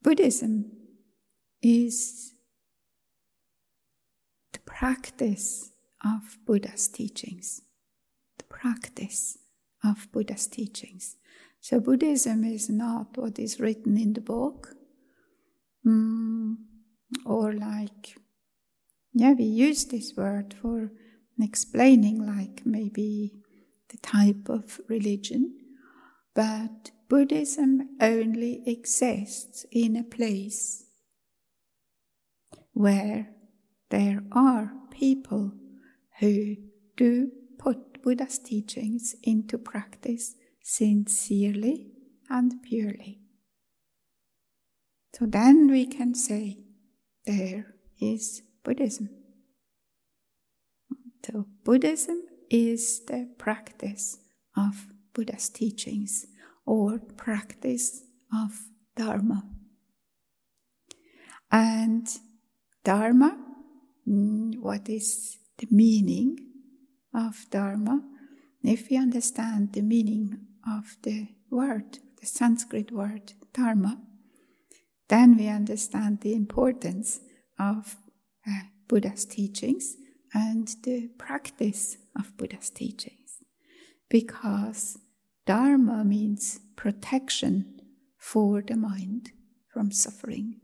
Buddhism is the practice of Buddha's teachings. The practice of Buddha's teachings. So Buddhism is not what is written in the book, or we use this word for explaining maybe the type of religion, but Buddhism only exists in a place where there are people who do put Buddha's teachings into practice sincerely and purely. So then we can say, there is Buddhism. So Buddhism is the practice of Buddha's teachings, or practice of Dharma. And Dharma, what is the meaning of Dharma? If we understand the meaning of the word, the Sanskrit word Dharma, then we understand the importance of Buddha's teachings and the practice of Buddha's teachings. Because Dharma means protection for the mind from suffering.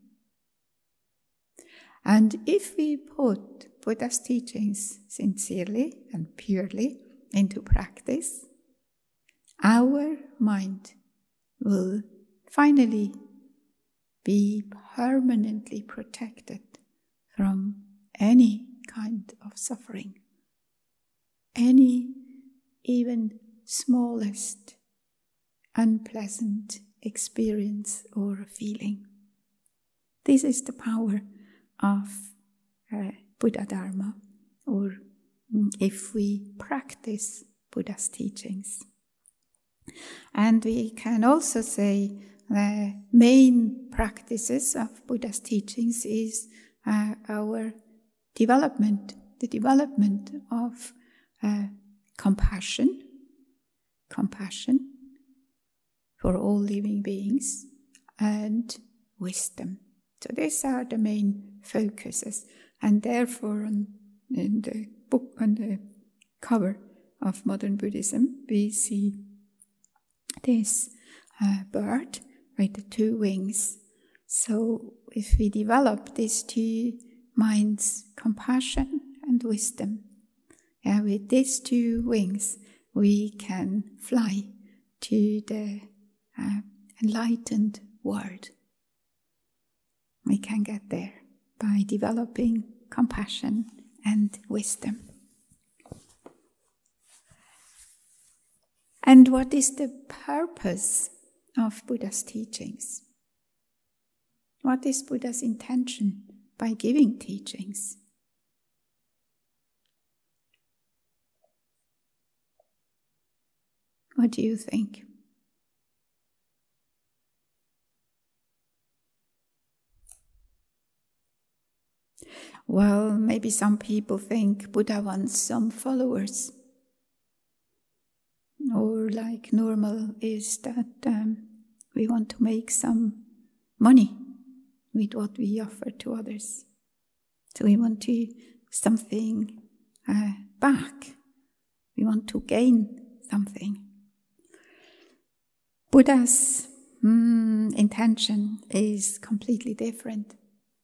And if we put Buddha's teachings sincerely and purely into practice, our mind will finally be permanently protected from any kind of suffering, any even smallest unpleasant experience or feeling. This is the power of Buddha Dharma, or if we practice Buddha's teachings. And we can also say the main practices of Buddha's teachings is our development, the development of compassion for all living beings, and wisdom. So these are the main focuses, and therefore in the book, on the cover of Modern Buddhism, we see this bird with the two wings. So if we develop these two minds, compassion and wisdom, with these two wings, we can fly to the enlightened world. We can get there by developing compassion and wisdom. And what is the purpose of Buddha's teachings? What is Buddha's intention by giving teachings? What do you think? Well, maybe some people think Buddha wants some followers. Or like normal is that we want to make some money with what we offer to others. So we want to something back. We want to gain something. Buddha's intention is completely different.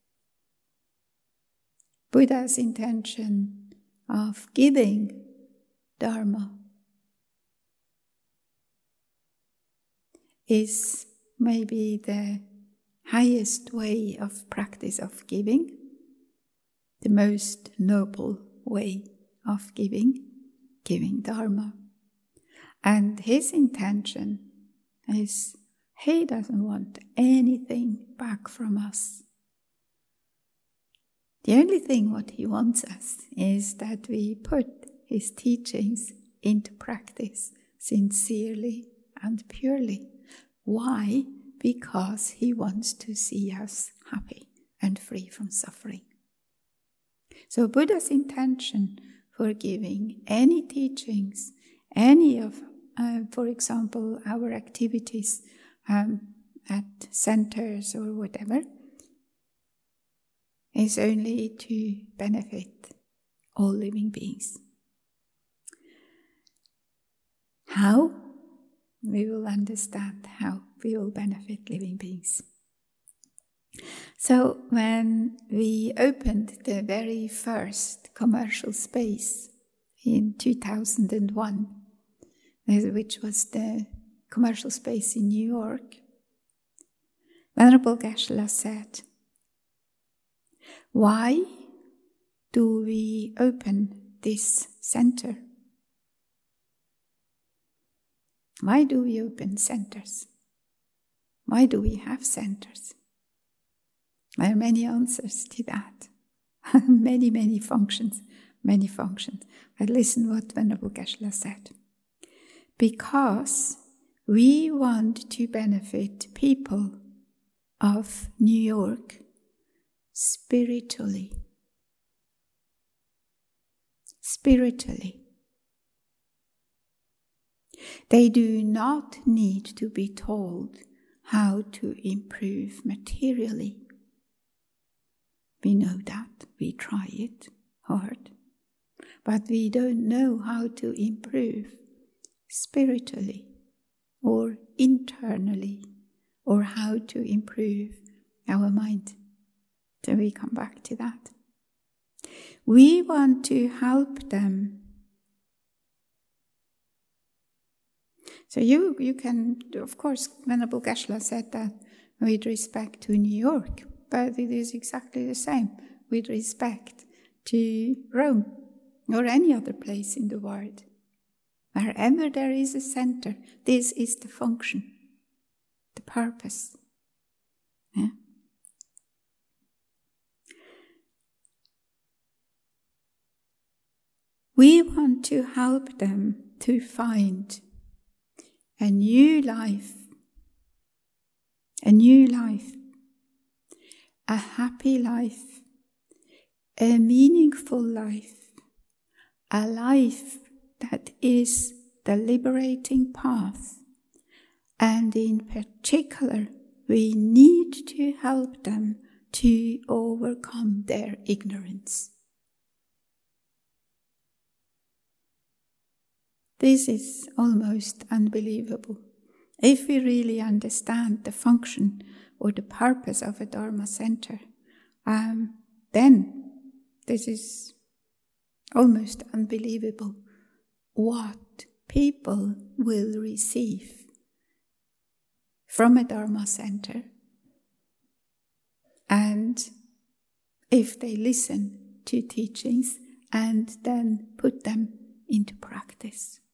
Buddha's intention of giving Dharma is maybe the highest way of practice of giving, the most noble way of giving Dharma. And his intention is he doesn't want anything back from us. The only thing what he wants us is that we put his teachings into practice sincerely and purely. Why? Because he wants to see us happy and free from suffering. So Buddha's intention for giving any teachings, any of, for example, our activities, at centers or whatever is only to benefit all living beings. How? We will understand how we will benefit living beings. So when we opened the very first commercial space in 2001, which was the commercial space in New York, Venerable Geshe-la said, "Why do we open this center? Why do we open centers? Why do we have centers?" There are many answers to that. many functions. But listen what Venerable Geshe-la said. Because we want to benefit people of New York spiritually. They do not need to be told how to improve materially. We know that, we try it hard, but we don't know how to improve spiritually or internally, or how to improve our mind. So we come back to that. We want to help them. So you can, of course, Venerable Geshe-la said that with respect to New York, but it is exactly the same with respect to Rome or any other place in the world. Wherever there is a center, this is the function, the purpose. Yeah? We want to help them to find a new life, a happy life, a meaningful life, a life that is the liberating path. And in particular, we need to help them to overcome their ignorance. This is almost unbelievable. If we really understand the function or the purpose of a Dharma center, then this is almost unbelievable what people will receive from a Dharma center, and if they listen to teachings and then put them into practice.